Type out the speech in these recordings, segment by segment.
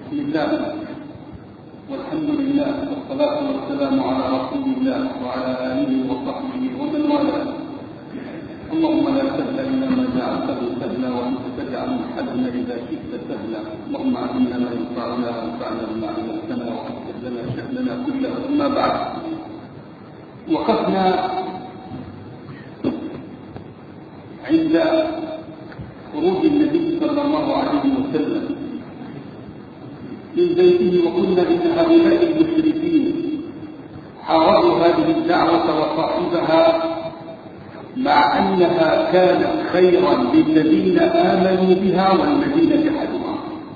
بسم الله والحمد لله والصلاة والسلام على رسول الله وعلى آله وصحبه ومن والاه. اللهم لا سهل إلا ما جعلته سهلا وأنت تجعل الحزن إذا شئت سهلا. اللهم علمنا ما ينفعنا وانفعنا بما علمتنا واغفر لنا شأننا كله. أما بعد، وقفنا عند خروج النبي صلى الله عليه وسلم من بيته، وقلنا إن هؤلاء المشركين حاربوا هذه الدعوة وصاحبها مع أنها كانت خيرا للذين آمنوا بها والذين جحدوها.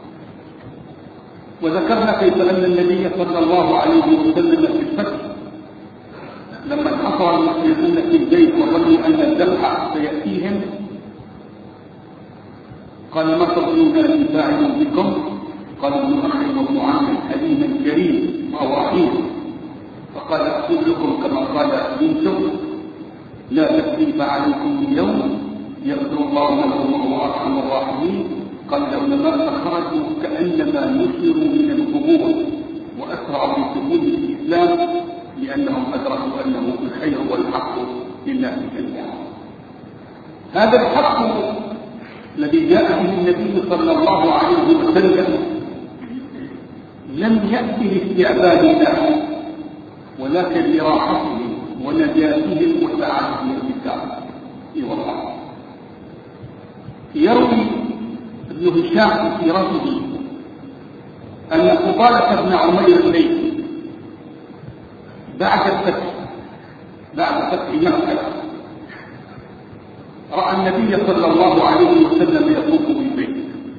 وذكرنا كيف أن النبي صلى الله عليه وسلم في الفتح لما انحصر المسلمون في البيت وظنوا أن الذبح سيأتيهم قال: ما تظنون أن فاعل بكم؟ قال: ابن أخي وابن عم حليم كريم وهو رحيم. فقال: أقول لكم كما قال يوسف: لا تثريب عليكم اليوم يغفر الله لكم وهو أرحم الراحمين. قال العلماء: فخرجوا كأنما نشروا من القبور وأسرعوا بدخول الإسلام لأنهم أدركوا أنه الخير والحق لله جميعا. هذا الحق الذي جاء به النبي صلى الله عليه وسلم لم يأتي لاستعباد الله، ولكن لراحتهم ونجاتهم وسعادتهم الكتاب. والله يروي ابن هشام في سيرته أن فضالة بن عمير الليثي بعد فتح مكة رأى النبي صلى الله عليه وسلم يطوف بالبيت،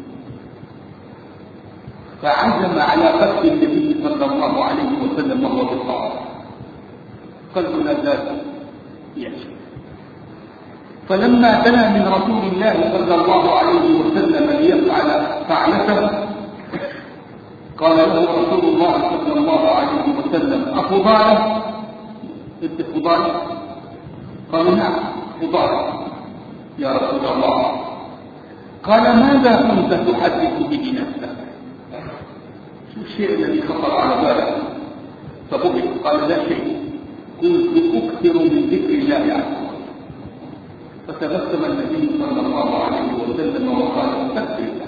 فعزم على فتح النبي صلى الله عليه وسلم وهو بالطواف. قلبنا ذات يأتي. فلما دنا من رسول الله صلى الله عليه وسلم ليفعل فعلته قال له رسول الله صلى الله عليه وسلم: أفضالة؟ أنت فضالة؟ قال: نعم فضالة يا رسول الله. قال: ماذا كنت تحدث به نفسك؟ شو الشيء الذي خطر على بالك؟ فبكي. قال: لا شيء، كنت أكثر من ذكر الله عز وجل. فتبسم النبي صلى الله عليه وسلم وقال: استغفر الله،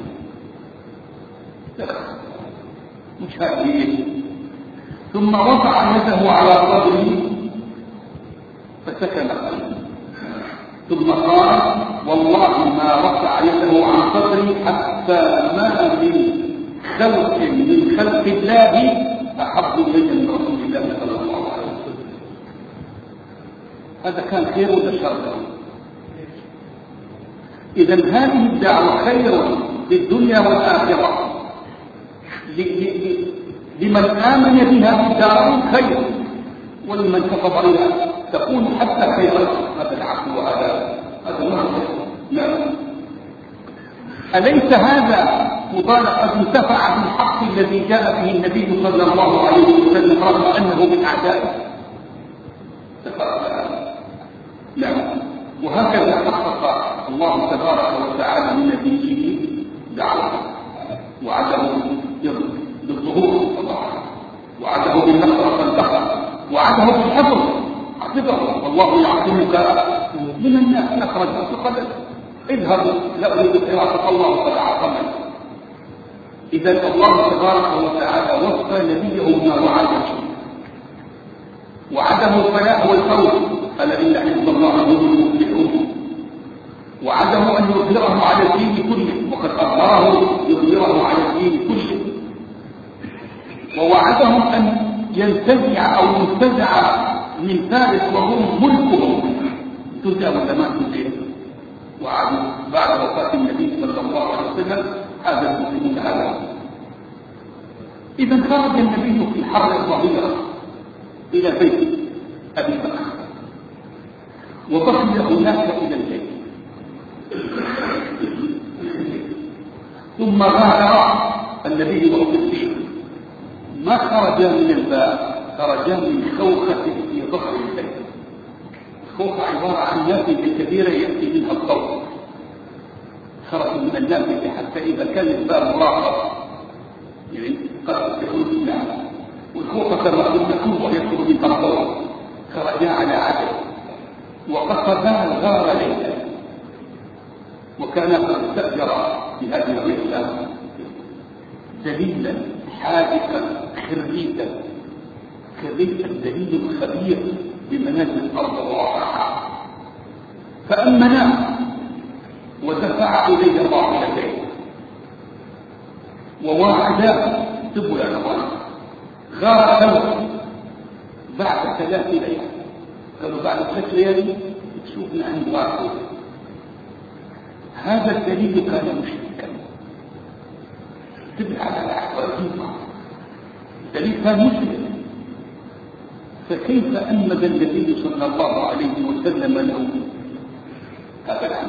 مش هذه. ثم رفع يده على صدره فسكن قلبه، ثم قال: والله ما رفع يده عن صدري حتى ما من خلق الله أحب إلي من رسول الله صلى الله عليه وسلم. هذا كان خير ولا شر؟ إذا هذه الدعوة خير للدنيا والآخرة، لمن آمن بها في الدار خير، ولمن كفر بها تكون حتى خيرا. هذا العقل وهذا لا. أليس هذا فضالة قد انتفع بالحق الذي جاء به النبي صلى الله عليه وسلم رغم أنه من أعدائه؟ نعم. وهكذا حقق الله تبارك وتعالى من نبيه دعوة، وعده بالظهور وعده بالنصر فانتصر، وعده بالحفظ حفظه. والله يعصمك من الناس، أخرجه فقال: اذهب لا أريد الحراسة، الله قد عصمني. إذا الله تبارك وتعالى وفى نبيه ما وعده، وعده الفلاح والفوز: ألا إن حزب الله هم المفلحون. وعده أن يظهره على الدين كله، وقد أظهره يظهره على الدين كله. ووعدهم أن ينتزع أو ينتزع من فارس وهم ملكهم، تنزع ولا ما تنزع. وعدوا بعد وفاة النبي صلى الله عليه وسلم هذا المسلمون هذا. إذا خرج النبي في حر الظهيرة إلى بيت أبي بكر، وبقي هناك إلى الليل، ثم غادر النبي والصديق. ما خرج من الباب، خرج من خوخة في ظهر البيت. الخوخة عبارة عن نافذة كبيرة يأتي منها الضوء. خرج من النافذة حتى إذا كان الباب مراقب يعني قد يكون الإسلام والخوف كما قلنا ويدخل من طرفه خرجا على عدل وقصدا غار ليلا وكان قد استأجر في هذه الرحلة دليلا حادثا خريتا الدليل الخبير بمنازل الأرض وواقعها فأمنا ودفع إليه باطلتين وواعدا سبل نظام غار ثوره بعد 3 ليال قالوا بعد 3 ليالي تشوفنا عند غار هذا الدليل كان مشركا تبع على الأحوال الدليل كان مسلم فكيف أنبذ النبي صلى الله عليه وسلم له هذا الأمر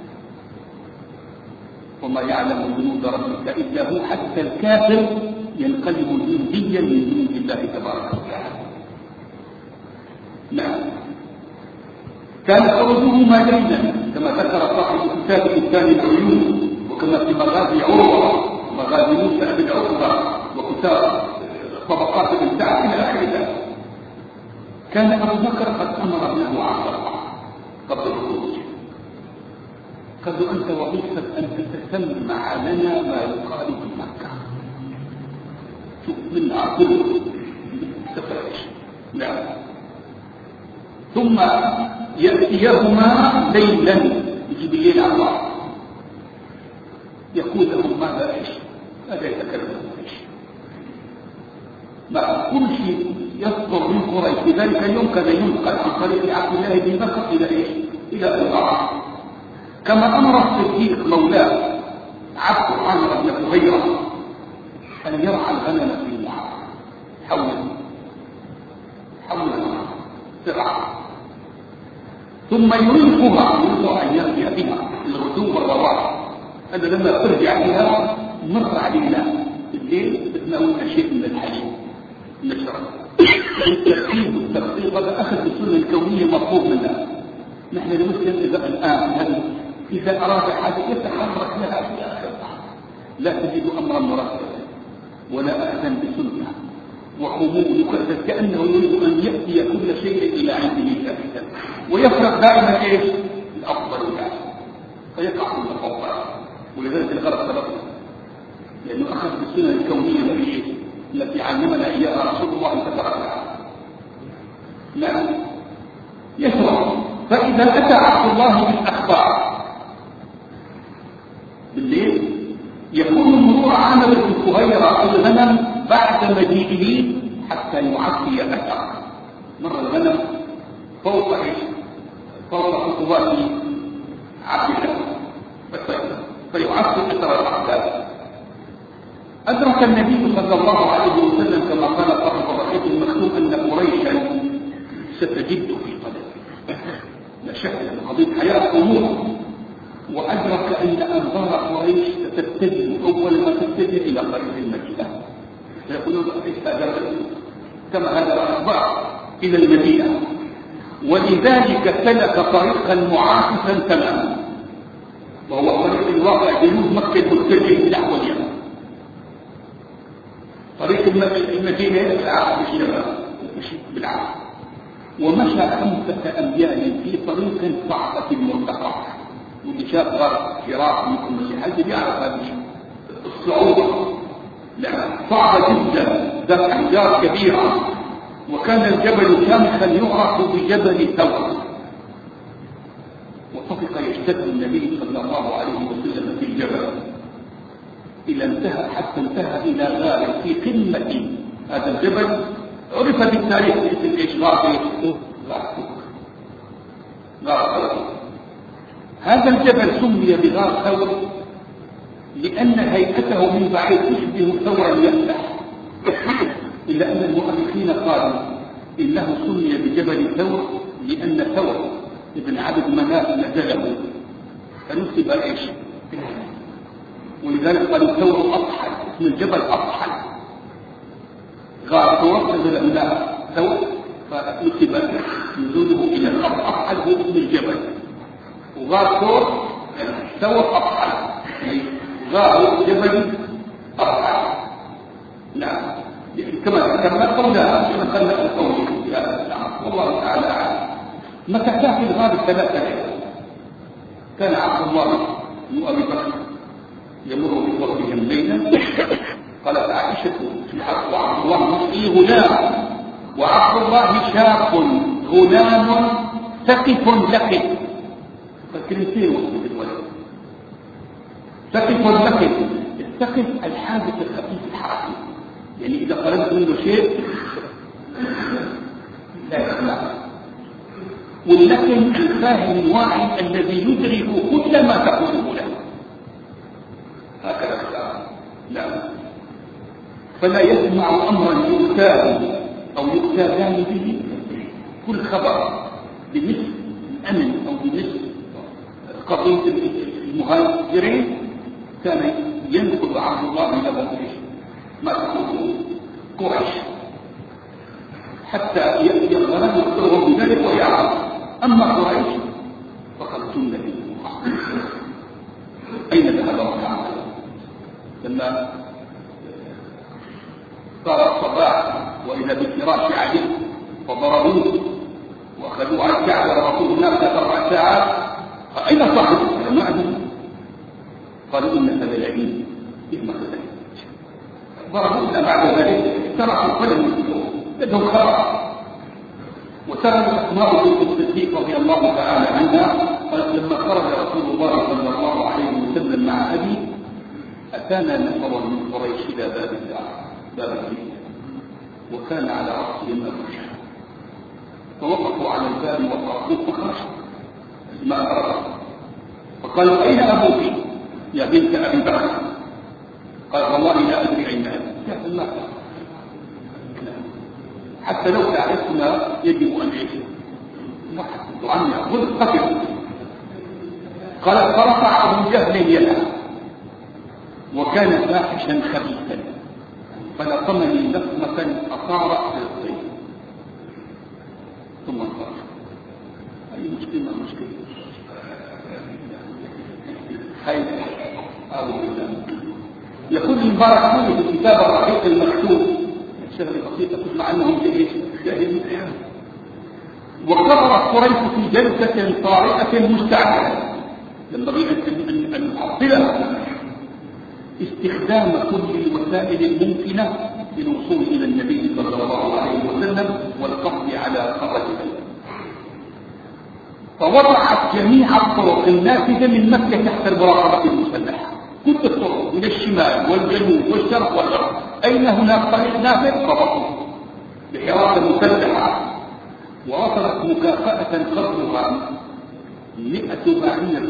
وما يعلم جنود ربك إلا هو حتى الكافر ينقلب جنديا من جند الله تبارك وتعالى. نعم كان خروجهما ليلا كما ذكر صاحب كتاب إنسان العيون وكما في مغازي عروة ومغازي موسى بن عقبة وكتاب طبقات بن سعد إلى آخر ذلك. كان أبو بكر قد أمر ابنه عبد قبل الخروج قالوا أنت وظيفتك أن تتسمع لنا ما يقال في مكة شوف من عقل تفرش. نعم ثم يأتيهما ليلا يجي بالليل على الله يقول لهم ماذا ايش ماذا يتكلم ايش مع كل شيء يصدر من قريش في ذلك اليوم كان ينقل عن طريق عبد الله بن بكر الى ايش الى الغار كما امر الصديق مولاه عبد عامر بن فهيرة ان يرعى الغنم في المعركه حول سرعه ثم يريقها منذ أن يأتي بها الغدو والرواح. أنا لما ترجع بها مر علينا الليل تتناولنا شيء من الحليب نشرب الترتيب والتخطيط هذا أخذ السنة الكونية مطلوب منا. نحن المسلم إذا الآن إذا أراد حاجة يتحرك لها في آخر لا تجد أمرا مرتبا ولا أخذا بسنة وخمول يكذب كأنه يريد أن يأتي كل شيء إلى عنده ثابتا ويفرق دائما إيش الأفضل يعني فيقع في الأفضل ولذلك الغرب سببه لأنه أخذ بالسنة الكونية التي علمنا إياها رسول الله فتركها. نعم يشرع فإذا أتى عبد الله بالأخبار بالليل يكون مرور عامر بن فهيرة الغنم بعد مجيئه حتى يعطي أثر مر الغنم فوق خطوات عبد الله فيعطي أثر الأحداث. أدرك النبي صلى الله عليه وسلم كما قال صاحب الرحيق المختوم أن قريشا ستجد في قدمه لا شك أن قضية حياة أمور وأدرك أن أنظار قريش ستتجه أول ما تتجه إلى طريق المدينة فيقولون كما هذا الأخبار إلى المدينة ولذلك سلك طريقا معاكسا تماما وهو طريق الواقع جنوب مكة المتجه نحو اليمن. طريق المدينة العقل بالشمال مشي بالعقل ومشى 5 أميال في طريق صعبة مرتفع واللي شاف غرب فراق منكم الحج بيعرف هذه الصعوبة صعبة جدا ذات أحجار كبيرة وكان الجبل شامخا يعرف بجبل ثور وطفق يشتد النبي صلى الله عليه وسلم في الجبل حتى انتهى إلى غار في قمة هذا الجبل عرف بالتاريخ باسم ايش غار ثور. هذا الجبل سمي بغار ثور لأن هيئته من بعيد تشبه ثورا يفتح إلا أن المؤرخين قالوا إنه سمي بجبل ثور لأن ثور ابن عبد مناف نزله فنسب ايش ولذلك قالوا ثور أضحى اسم الجبل أضحى غار ثور نزل منها ثور فنسب نزوله إلى الأرض أضحى هو اسم الجبل وغار ثور أضحى غار جبل أضحى كما ذكرنا قولها كما خلق قوله والله تعالى أعلم. مكثا في الغار 3 ليالي. كان عبد الله بن أبي بكر يمر بقبرهم ليلا، قالت عائشة في حق وعبد الله مسئي غلام، وعبد الله شاب غلام ثقف لقف. فالكلمتين وصلت الولد ثقف لقف. الثقف الحادث الخفيف الحركي، يعني إذا قربت منه شيء لا يسمع. واللكن الفاهم الواعي الذي يدرك كل ما تقوله له، هكذا الكلام. لا، فلا يسمع أمرا يؤتاه أو يؤتادان به كل خبر بمثل الأمن أو بمثل قضية المهاجرين. كان ينقل عبد الله له ما تقوله قريش حتى يغرم يخبرهم بذلك ويعرف. أما قريش فقد جن به أين ذهب وكعب لما صار الصباح وإذا بفراش علي فضربوه وأخذوه على الكعبة ورسول الناس 4 ساعات. أين صاحبه؟ ما أدري. قالوا إن هذا العلم بما كذلك ضربونا. بعد ذلك تركوا قدم لدهم خبر. وترى أسماء بنت الصديق رضي الله تعالى عنها قالت لما خرج رسول الله صلى الله عليه وسلم مع أبي أتانا نفر من قريش إلى باب البيت، وكان على رأسهم أبوشا، فوقفوا على الباب وقرأوه فخرجوا ما أرى. فقالوا أين أبوك يا بنت أبي بكر؟ قال والله لا أدري أين أبي. يا الله، حتى لو تعرفنا يجب أن يجب وحدث عني أقول قتل. قال فرفع أبو جهل يده وكان فاحشا خبيثا فلطمني لطمة أصاب في الطين ثم انصرف. أي مشكلة خير أو يقول المبارك في الكتاب الرقيق المكتوب شغل بسيطة مع أنهم جاهلين. وقررت قريش في جلسة طارئة مستعجلة ينبغي أن نحصلها استخدام كل الوسائل الممكنة للوصول إلى النبي صلى الله عليه وسلم والقبض على خرجه. فوضعت جميع الطرق النافذة من مكة تحت المراقبة المسلحة، كل الطرق من الشمال والجنوب والشرق والغرب، أين هناك طريق نافذ ربطوه بحراسة مسلحة. ووصلت مكافأة قدرها 100 بعير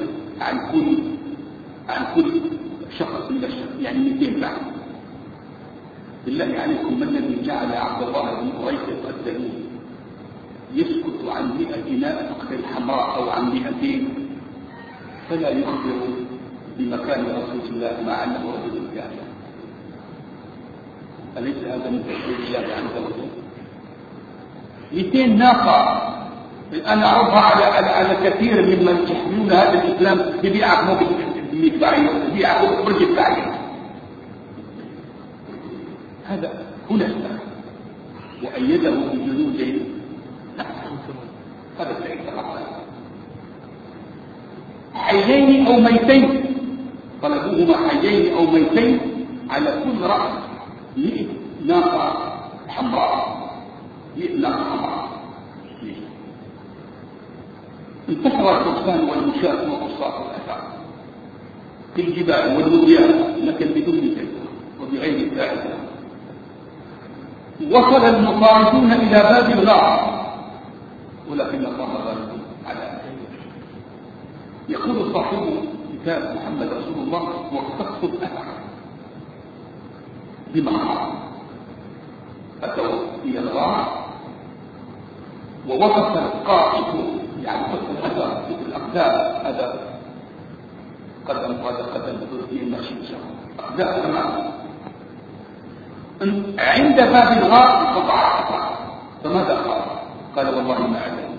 عن كل شخص من الشخص، يعني 200 بعير. بالله عليكم، ما الذي جعل عبد الله بن قريش القدامي يسكت عن 100 ناقة الحمراء أو عن 200 فلا يخبر بمكان رسول الله مع أنه رجل كافر؟ أليس هذا من تشريع الله عز وجل؟ 200 ناقة أنا أعرضها على كثير ممن يحملون هذا الإسلام ببيعة مو ب100 بعير، ببيعة برجل بعير. هذا هنا السبب، وأيده بجنود هذا السعيد حيين أو ميتين، طلبوهما حيين أو ميتين على كل رأس 100 ناقة حمراء. 100 ناقة حمراء. انتشر الفرسان والمشاة وقصاص الأثار في الجبال والوديان، لكن بدون سيف وبغير فائدة. وصل المطاردون إلى باب الغار، ولكن الله غالب على ذلك. يقول صاحب كتاب محمد رسول الله: واقتص الأثر بمقام. أتوا إلى الغار ووقف القائد، يعني قصة الأثر في الأقدام، هذا قدم وهذا قدم في المشي أقدام تماما. عند باب الغار قطع الأثر، فماذا قال؟ قال والله ما أعلم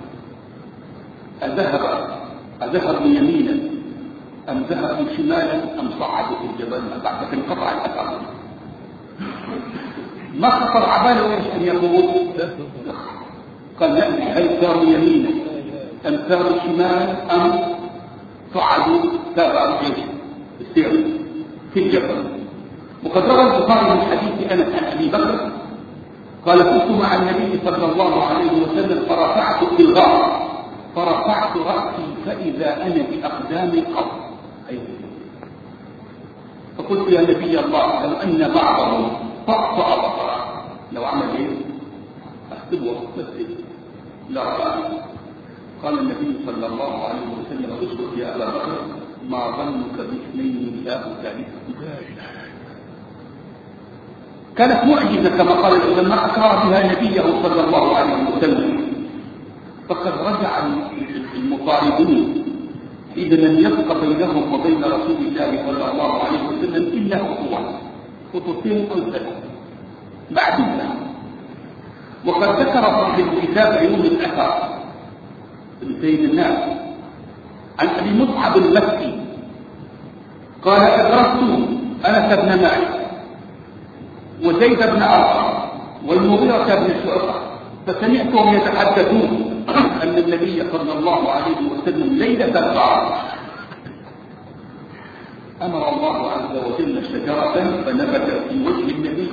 أذهب يمينا أم ذهب شمالا أم صعد في الجبل بعد أن قطع الأثر. ما خطر عباله ايش ان يقول؟ قال لا، هل ساروا يمينا ام ساروا شمالا ام صعدوا تابعوا الجيش السير في الجبل. وقد روى البخاري من حديث انس عن ابي بكر قال كنت مع النبي صلى الله عليه وسلم فرفعت في الغار فرفعت راسي فاذا انا باقدام القبر، فقلت يا نبي الله لو ان بعضهم طأطأ بصره، لو عمل ايه؟ احسبه مسجد لا رأى. قال النبي صلى الله عليه وسلم اسكت يا ابا بكر ما ظنك باثنين الله ثالثا. كانت معجزه كما قال العلماء اكرم بها نبيه صلى الله عليه وسلم. فقد رجع المطاردون اذا لم يبق بينهم وبين رسول الله صلى الله عليه وسلم الا خطوتين او ثلاث معدوده. وقد ذكر صاحب كتاب علوم الاثر ابن سيد الناس عن ابي مصعب المكي قال ادركت انس بن مالك وزيد بن ارقم والمغيرة بن شعبة فسمعتهم يتحدثون ان النبي صلى الله عليه وسلم ليلة الغار امر الله عز وجل شجرة فنبتت في وجه النبي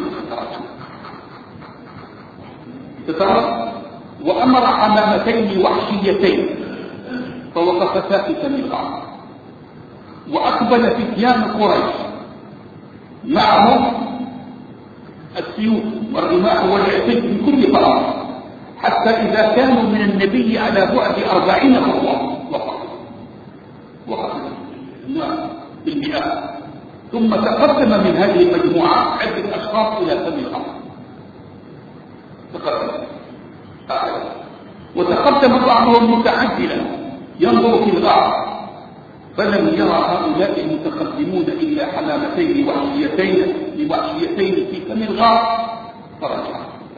فترى وامر حمامتين وحشيتين فوقفتا في فم الغار. واقبل فتيان قريش معهم السيوف والرماح والعتاد من كل طرف حتى اذا كانوا من النبي على بعد 40 خطوه وقفوا بالمئات. ثم تقدم من هذه المجموعه عده اشخاص الى فم الغار وتقدم بعضهم متعجلا ينظر في الغار فلم يرى هؤلاء المتقدمون الا حمامتين وحشيتين في فم الغار فرجع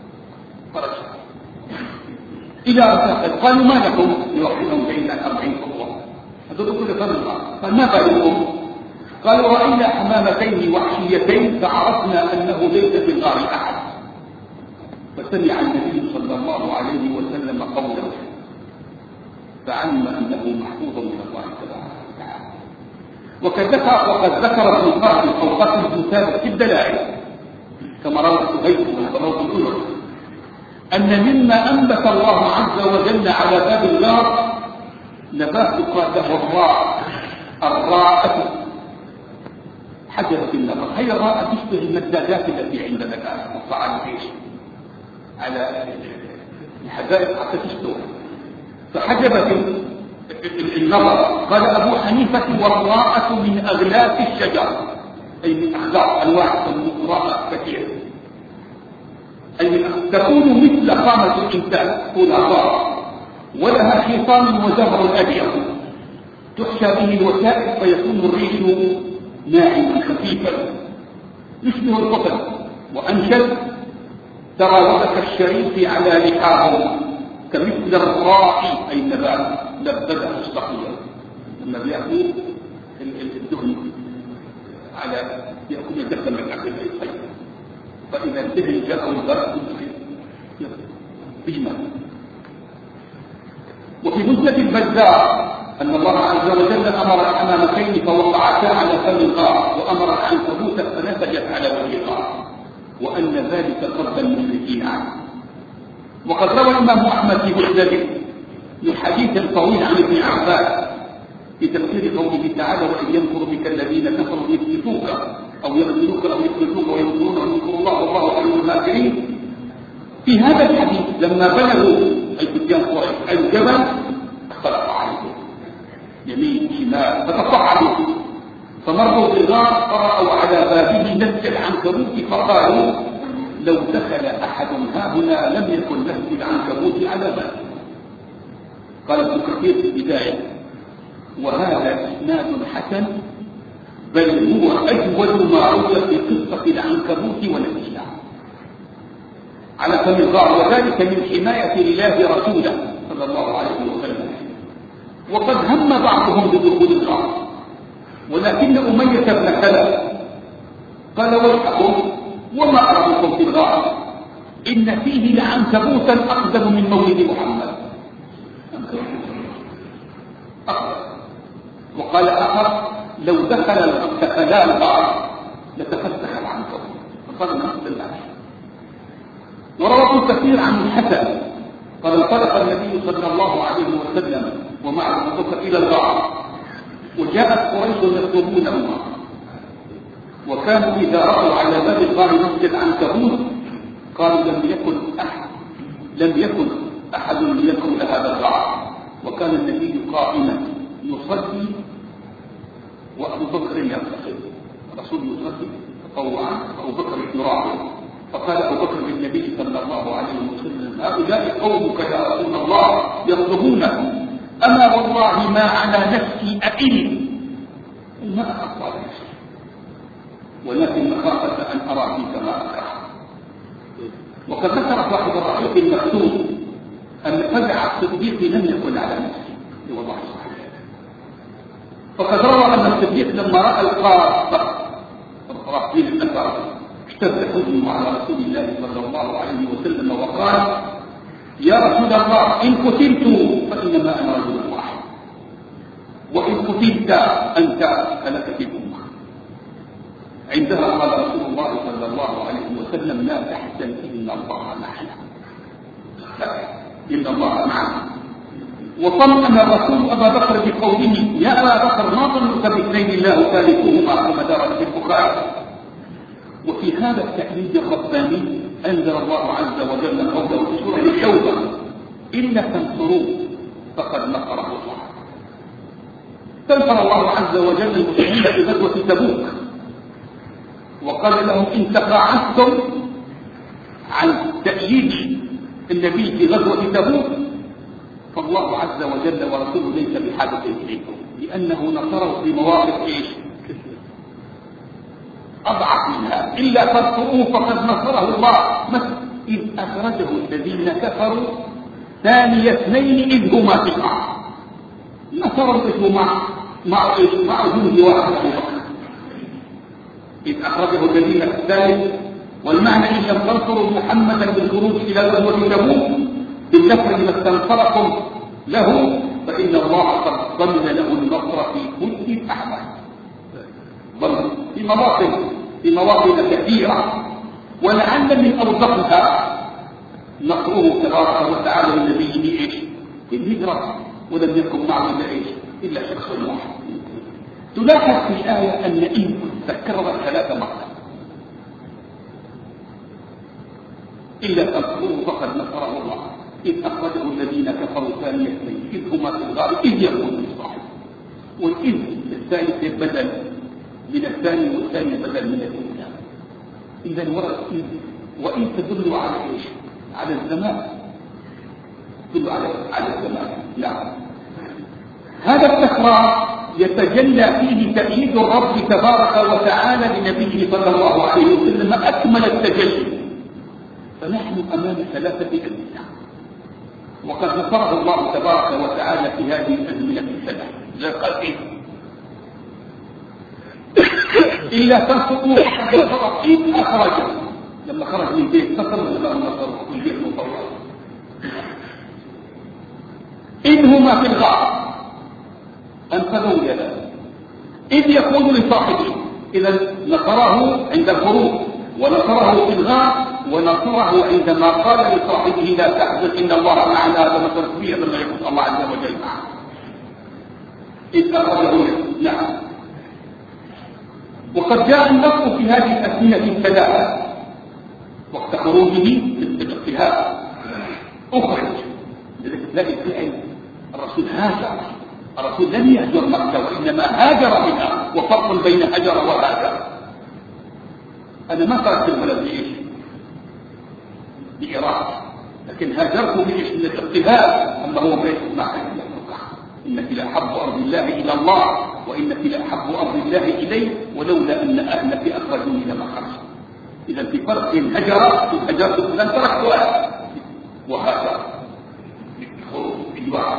الى رفاقه قالوا ما لكم يوحدهم بين 40 خطوه هذول كل فم الغار. قال ما بالكم؟ قالوا راينا حمامتين وحشيتين فعرفنا انه ليس في الغار احد. فسمع النبي صلى الله عليه وسلم قوله فعلم انه محفوظ من الله تبارك وتعالى. وقد ذكر ابن القاسم او قاسم بن ثابت في الدلائل كما روى سهيل وروى الأولى ان مما انبت الله عز وجل على باب الغار نبات قال له الراءة حجرة النظر. هي الراءة تشبه المدادات التي عندنا الان على الجيش على الحدائق حتى تشتوى فحجبت النظر. قال ابو حنيفه والراءة من اغلاف الشجر اي من اخلاق انواع الراءة كثير اي تكون مثل قامة الانسان طول الراء ولها خيطان وزهر ابيض تحشى به الوسائل فيكون الريش ناعما خفيفا يشبه القطن وانشد ترى وبك الشريف على لحاهم كمثل الراء اي النبات لبده الصقيع لما بياكلوا الدهن على ياكل يدخل من اكل الصيد فاذا الدهن جاء البرد بجمال. وفي مسند البزار ان الله عز وجل امر الحمامتين فوقعتا على فم الغار وامر العنكبوت فنسجت على وجه الغار وأن ذلك صد المشركين عنه. وقد روى الإمام أحمد في مسنده من حديث طويل عن ابن عباس في تفسير قوله تعالى وإن يمكر بك الذين كفروا يثبتوك أو يقتلوك أو يخرجوك ويمكرون ويمكر الله والله خير الماكرين. في هذا الحديث لما بلغوا أي فتيان قريش الجبل اختلط عليهم يمين شمال فتصعدوا فمروا بالغار فرأوا على بابه نسج العنكبوت فقالوا لو دخل أحد هاهنا لم يكن نسج العنكبوت على بابه. قال ابن كثير في البداية وهذا إسناد حسن بل هو أجود ما روي في قصة العنكبوت ونسجها على فم الغار وذلك من حماية الله رسوله صلى الله عليه وسلم. وقد هم بعضهم بدخول الغار ولكن أمية بن خلف قال ويحكم وما أرادكم في الغار إن فيه لعنكبوتا أقدم من مولد محمد. وقال آخر لو دخل الغار لتفتح العنكبوت. فقال نفس العشر. وروى كثير عن الحسن قال انطلق النبي صلى الله عليه وسلم ومعه أبو بكر إلى الغار، وجاءت قريش يطلبونه، وكانوا إذا رأوا على باب الغار مسجد عنكبوت قالوا لم يكن أحد ليدخل هذا الغار. وكان النبي قائما يصلي وأبو بكر يرتقي، الرسول يصلي تطوعا وأبو بكر يراعي. فقال أبو بكر للنبي صلى الله عليه وسلم هؤلاء قومك يا رسول الله يطلبونه، أما والله ما على نفسي أئل، ما أخاف على نفسي ولكن مخافة أن أرى فيك ما أكره. وقد ذكر صاحب الرحيق المكتوب أن فزع الصديق لم يكن على نفسه والله صحيح. فقد روى أن الصديق لما رأى القاصة الرحيل الأثر اشتد حزنه على رسول الله صلى الله عليه وسلم وقال يا رسول الله إن قتلت فإنما أنا رجل واحد، وإن قتلت أنت هلكت الأمة. عندها قال رسول الله صلى الله عليه وسلم لا تحزن إن الله معنا، إن الله معنا. وطمأن الرسول أبا بكر بقوله يا أبا بكر ما ظنك باثنين الله ثالثهما كما دار في البخاري. وفي هذا التأييد الرباني أنزل الله عز وجل قوله في سورة التوبة إن تنصروه فقد نصره الله. تنصر الله عز وجل المسلمين في غزوة تبوك وقال لهم إن تقاعدتم عن تأييد النبي في غزوة تبوك فالله عز وجل ورسوله ليس بحاجة إليكم، لأنه نصره في مواقف إيش؟ أضعف منها. إلا تنصروه فقد نصره الله. مثل إذ أخرجه الذين كفروا ثاني اثنين إذ هما في الغار، نصره اسمه مع جند واحد أبو بكر. إذ أخرجه الذين الثالث، والمعنى إن لم تنصروا محمدا بالخروج إلى غزوة تبوك بالنصر لما استنصركم له فإن الله قد ضمن له النصر في كل الأحوال. ضمن في مواطن كثيرة، ولعل من أوضحها نصره تبارك وتعالى لنبيه إيش؟ في الهجرة، ولم يكن معه إلا إيش؟ إلا شخص واحد. تلاحظ في الآية أن إن تكررت 3 مرات إلا تنصروه فقد نصره الله إذ أخرجه الذين كفروا ثاني اثنين إذ هما في الغار إذ يقول لصاحبه. والإذ الثالث بدل من الثاني والثاني بدل من الأولى. إذا ورد إذ وإن تدل على إيش؟ على الزمان، تدل على الزمان. نعم. هذا التكرار يتجلى فيه تأييد الرب تبارك وتعالى لنبيه صلى الله عليه وسلم أكمل التجلي. فنحن أمام 3 أزمنة، وقد نصره الله تبارك وتعالى في هذه الأزمنة الثلاث. زي قال إيه؟ إلا تنصروه فقد نصره إذ أخرجه، لما خرج من بيت نصر ولا نصره من بيت مطور. إذ هما في الغار أنقذوا يده إذ يقول لصاحبه. إذا نصره عند الخروج، ونصره في الغار، ونصره عندما قال لصاحبه لا تحزن إن الله معنا. هذا مثل كبير لما يقول الله عز وجل معه. إذ أخرجه يده. نعم. وقد جاء النص في هذه الأزمنة الثلاثة وقت خروجه بالاجتهاد أخرج. لذلك تلاقي الفعل الرسول هاجر. الرسول لم يهجر مكة وإنما هاجر منها، وفرق بين هجر وهاجر. أنا ما تركت البلد بإيش؟ بإرادة، لكن هاجرت بإيش؟ من الاجتهاد. أما هو بيت معك إنك لأحب أرض الله إلى الله، وإنك لأحب أرض الله إليه، ولولا أن أهلك أخرجوني لما خرجت. إذا في فرق هجرت فلن تركتها وهاجر بالخروج.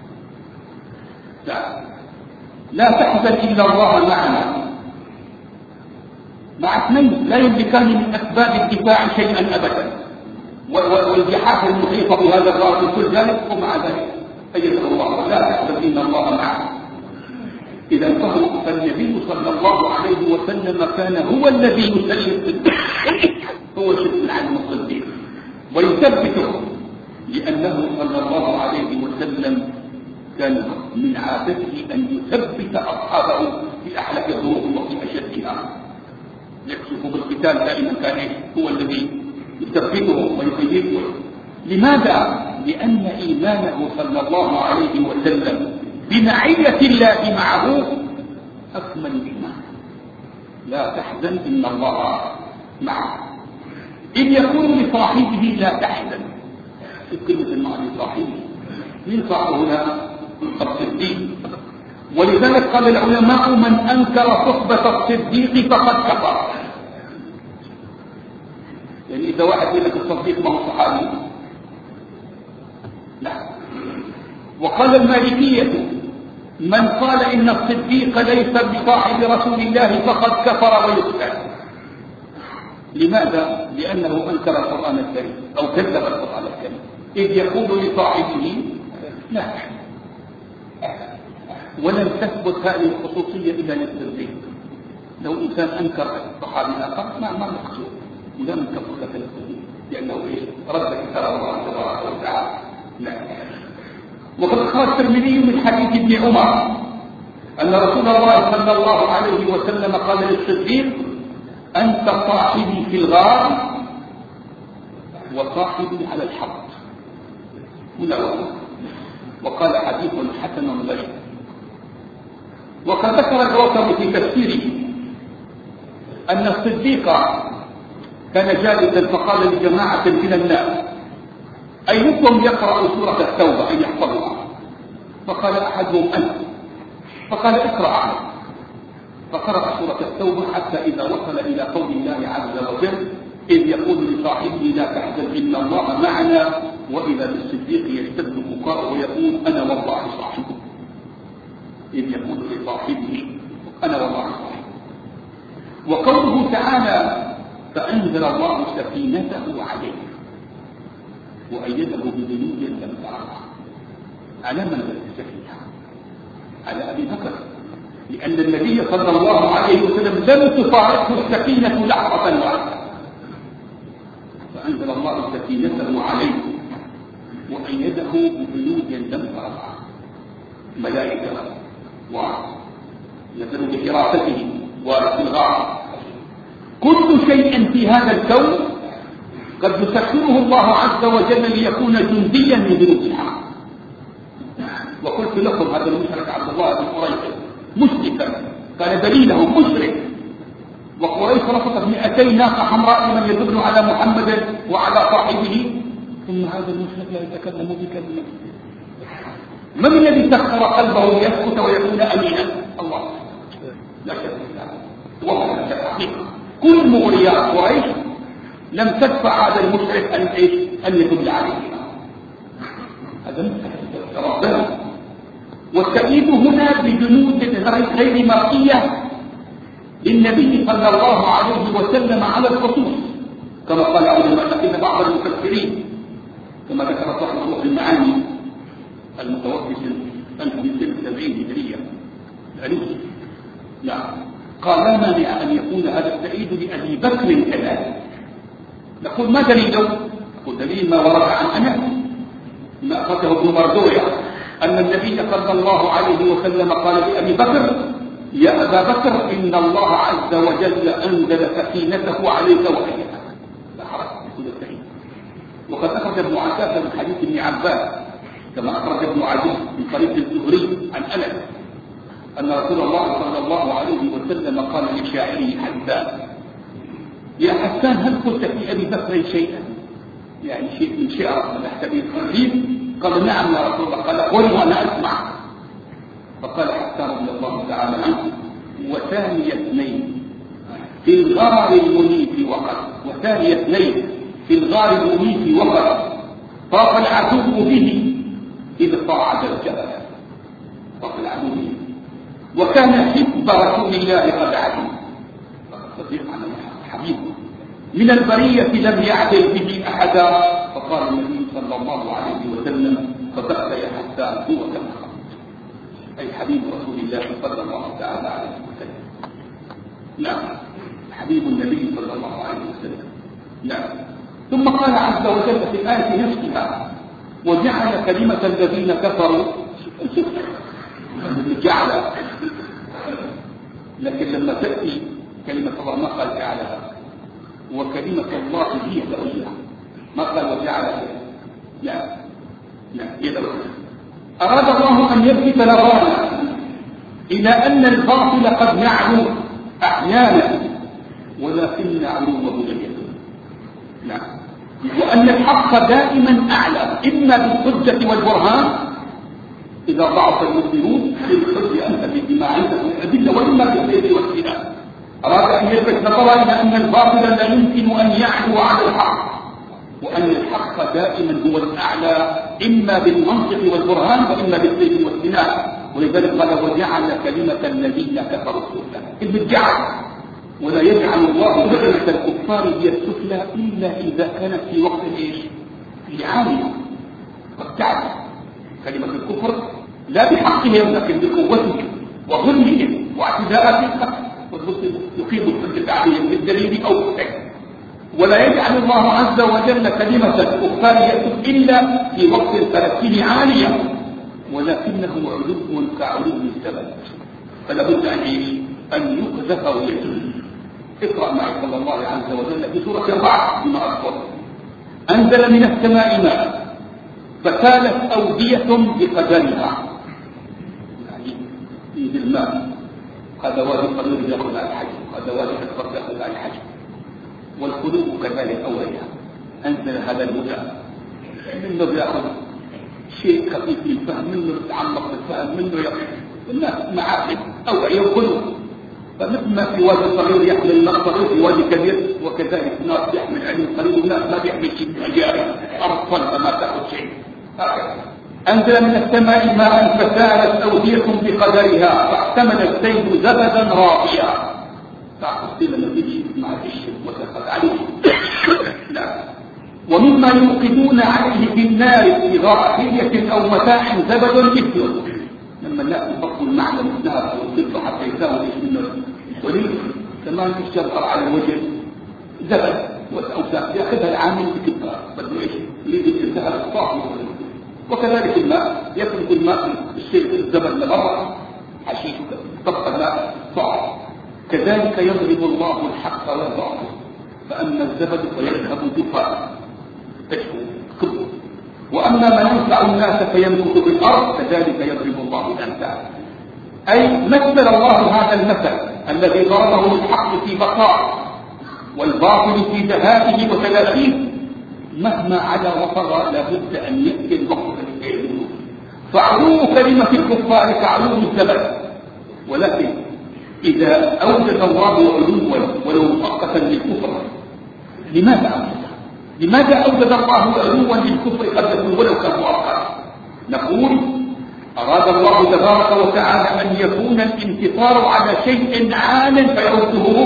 لا تحزن إلا الله معنا. مع اثنين لا يملكان من أسباب الدفاع شيئا أبدا. والجحافل المحيطة بهذا الغار من كل جانب، ومع ذلك أيده الله لا تحزن إن الله معه. إذا فالنبي صلى الله عليه وسلم كان هو الذي يسلم هو شف العلم الصديق ويثبته، لأنه صلى الله عليه وسلم كان من عادته أن يثبت أصحابه في أحلك الظروف وفي أشدها. يكشف بالقتال دائما كان هو الذي يثبتهم ويقيدهم. لماذا؟ لأن إيمانه صلى الله عليه وسلم بمعية الله معه أكمل الإيمان. لا تحزن إن الله معه. إذ يقول لصاحبه لا تحزن، في كلمة المعنى لصاحبه، من صاحبه هنا الصديق. ولذلك قال العلماء من أنكر صحبة الصديق فقد كفر. يعني إذا واحد يقول لك الصديق ما هو صحابي، لا. وقال المالكية من قال إن الصديق ليس بصاحب رسول الله فقد كفر ويقتل. لماذا؟ لأنه أنكر القرآن الكريم أو كذب القرآن الكريم، إذ يقول لصاحبه لا. ولم تثبت هذه الخصوصية إلا للصديق. لو إنسان أنكر الصحابي آخر ما مقصود، لا من كفر لك الصديق، لأنه رد كتاب الله تبارك وتعالى. لا. وقد أخرج الترمذي من حديث ابن عمر أن رسول الله صلى الله عليه وسلم قال للصديق أنت صاحبي في الغار وصاحبي على الحق. وقال حديث حسن غريب. وقد ذكر الروكب في تفسيره أن الصديق كان جالسا فقال لجماعة من الناس أيكم يقرأ سورة التوبة أن يحفظها؟ فقال أحدهم أنا، فقال اقرأ عنه، فقرأ سورة التوبة حتى إذا وصل إلى قول الله عز وجل إذ يقول لصاحبه لا تحزن إن الله معنا، وإذا بالصديق يشتد بكاء ويقول أنا والله صاحبه. إذ يقول لصاحبه أنا والله صاحبه. وقوله تعالى فأنزل الله سكينته عليه وأيده بجنود لم ترها. على من نزلت السكينة؟ على أبي بكر، لأن النبي صلى الله عليه وسلم لم تفارقه السكينة لحظة واحدة. فأنزل الله سكينته عليه وأيده بجنود لم ترها، ملائكة ونزلوا بحراسته وفي الغار. كل شيء في هذا الكون قد يسخره الله عز وجل ليكون جنديا من جنود الحق. وقلت لكم هذا المشرك عبد الله بن قريش مشركا كان دليله مشرك، وقريش رفضت 200 ناقة حمراء لمن يدل على محمد وعلى صاحبه، ثم هذا المشرك لا يتكلم بكلمة. من الذي سخر قلبه ليسكت ويكون أمينا؟ الله. لا شك والله حقيقة كل مغريات قريش لم تدفع هذا المشرك أن يدل عليه. هذا ربنا. والتأييد هنا بجنود غير مرئية للنبي صلى الله عليه وسلم على الخصوص، كما قال علماء بعض المفسرين كما ذكر صاحب روح المعاني المتوفي في 1970 هجرية الألوسي. نعم. قال لا مانع أن يكون هذا التأييد لأبي بكر كذلك. نقول ما دليله؟ نقول دليل ما ورد عن أنس ما أخذه ابن مردوية أن النبي صلى الله عليه وسلم قال لأبي بكر يا أبا بكر إن الله عز وجل أنزل سكينته عليك وأيدك. لا حرج يكون التأييد. وقد أخرج ابن عساكر من حديث ابن عباس كما أخرج ابن عدي من طريق الزهري عن أنس أن رسول الله صلى الله عليه وسلم قال لشاعره حسان يا حسان هل قلت في أبي بكر شيئا؟ يعني شيء من شعر من أحتمل الخفيف. قال نعم يا رسول الله. قال قل وأنا أسمع. فقال حسان رضي الله تعالى عنه وثاني اثنين في الغار المنيف وقد وثاني اثنين في الغار المنيف وقد طاف العدو به إذ صعد الجبل. طاف العدو به وكان حب رسول الله قد عدو صديق على حبيبه من البرية لم يعدل به أحدا صلى الله عليه وسلم فبكى حتى هو كما أي حبيب رسول الله صلى الله تعالى عليه وسلم. نعم، حبيب النبي صلى الله عليه وسلم. نعم. ثم قال عز وجل في الآية نفسها: وجعل كلمة الذين كفروا جعل، لكن لما تأتي كلمة الله ما قال جعلها، وكلمة الله هي العليا، ما قال وجعلها. لا هي العليا. أراد الله أن يلفت نظرنا إلى أن الباطل قد يعلو أحيانا ولكن علوه لم يكن. نعم. وأن الحق دائما أعلى، إما بالحجة والبرهان إذا ضعف المسلمون بالحجة أنت بما عندهم الأدلة، وإما بالسيف والسلاح. أراد أن يلفت نظرنا إلى أن الباطل لا يمكن أن يعلو على الحق، وأن الحق دائما هو الأعلى، إما بالمنطق والبرهان وإما بالسيف والسلاح. ولذلك قال: وجعل كلمة الذين كفروا السفلى. كلمة جعل، ولا يجعل الله كلمة الكفار هي السفلى إلا إذا كانت في وقت ايش؟ في عالية. قد جعل كلمة الكفر لا بحقهم لكن بقوتهم وظلمهم واعتداءاتهم، والمسلم يقيم الحجة عليهم بالدليل أو بالحكم. ولا يجعل الله عز وجل كلمة الكفار إلا في وقت فلسطين عالية، ولكنه علو كعلو الجبل، فلا بد أن يقذف ويزول. اقرأ معي قول الله عز وجل في سورة 4 بما أذكر: أنزل من السماء ماء فسالت أودية بقدرها. يعني في الماء هذا وادي قليل يأخذ على الحجم، هذا وادي أكبر يأخذ على الحجم، والقلوب كذلك أولياء. أنزل هذا الهدى منه يأخذ شيء خفيف الفهم، منه يتعمق الفهم، منه الناس معاقل أوعية وقلوب. فمثل ما في وادي صغير يحمل الماء صغير، في وادي كبير، وكذلك الناس يحمل علم قليل، والناس ما بيحمل شيء من جاري أرض صلبة ما تأخذ شيء. هكذا أنزل من السماء ماء فسالت أودية بقدرها فاحتمل السيل زبدا رابيا. تعرف لما تجي مع الشيء وتأخذ عليه. لا. ومما يوقدون عليه في النار ابتغاء حلية أو متاع زبد مثله. لما الناس يفضوا المعدن في النار أو الفضة حتى يساوي ايش منه وليه كمان يشتغل على الوجه زبد والأوساخ يأخذها العامل بكبار بده ايش يريد الذهب الصافي. وكذلك الماء يخرج الماء الشيء الزبد لبرا حشيش طبق الماء صعب. كذلك يضرب الله الحق والباطل، فأما الزبد فيذهب جفاء تشكو كبر، وأما من ينفع الناس فيمكث في الأرض كذلك يضرب الله الأمثال. أي مثل الله هذا المثل الذي ضربه الحق في بقاء والباطل في ذهابه وتلاقيه، مهما علا وطغى لابد أن يأتي الوقت لكي. فعلو كلمة الكفار كعلو الزبد، ولكن إذا أوجد الله علوا ولو مؤقتا للكفر لماذا أوجد؟ لماذا أوجد الله علوا للكفر قد يكون ولو كان مؤقتا؟ نقول أراد الله تبارك وتعالى أن يكون الانتصار على شيء عال فيرده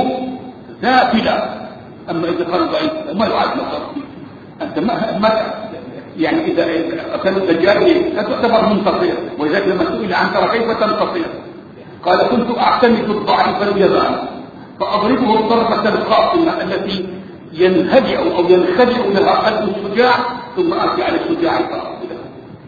ذاتلا. أما إذا قال ضعيف ما يعاد نصر، أنت ما يعني إذا قتلت الجارية لا تعتبر منتصر. ولذلك لما سئل عنك كيف تنتصر قال: كنت أعتمد الضعيف اليابان فأضربه الضربة القاطمة التي ينهدع أو ينخدع لها قلب الشجاع ثم آتي على الشجاع فأقتله.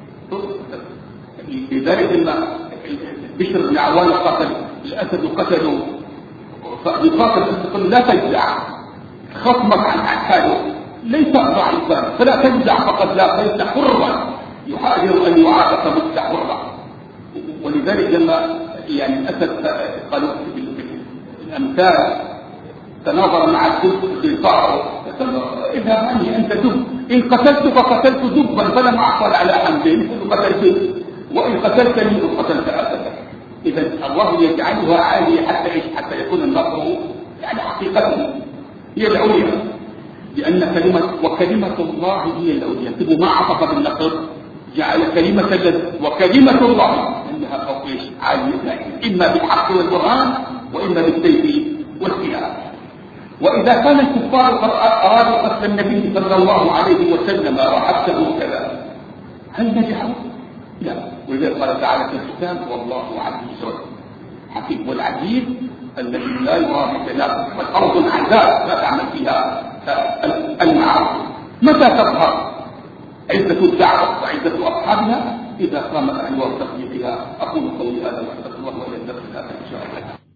لذلك لما بشر بن عوان قتل الأسد قتله فيقاتل الأسد لا تجزع، خصمك عن حاله ليس ضعيفا فلا تجزع فقد لا فيجزع حرا، يحاجر أن يعاقب مجزع حرا. ولذلك لما يعني الأسد قالوا في الأمثال تناظر مع الدب في طاره إذا عني أنت دب، إن قتلت فقتلت دبا فلم أحصل على حمدين قتلت، وإن قتلتني قتلت أسدا. إذا الله يجعلها عالية حتى يكون النصر يعني حقيقة هي العليا، لأن وكلمة الله هي العليا. تبوا ما عطف بالنصر جعل كلمة وكلمة الله أنها فوق عالية، إما بالحق والبرهان وإما بالسيف والسلاح. وإذا كان الكفار أرادوا قتل النبي صلى الله عليه وسلم وحبسه كذا هل نجحوا؟ لا. ولذلك قال تعالى في الختام والله عزيز حكيم. والعزيز الذي لا يرى بكلامه، والأرض العذاب لا تعمل فيها المعاصي. متى تظهر عزة الدعوة وعزة أصحابها؟ إذا قام أهلها وتخليقها. أقول قولي هذا واستغفر الله ولي الذنب هذا إن شاء الله.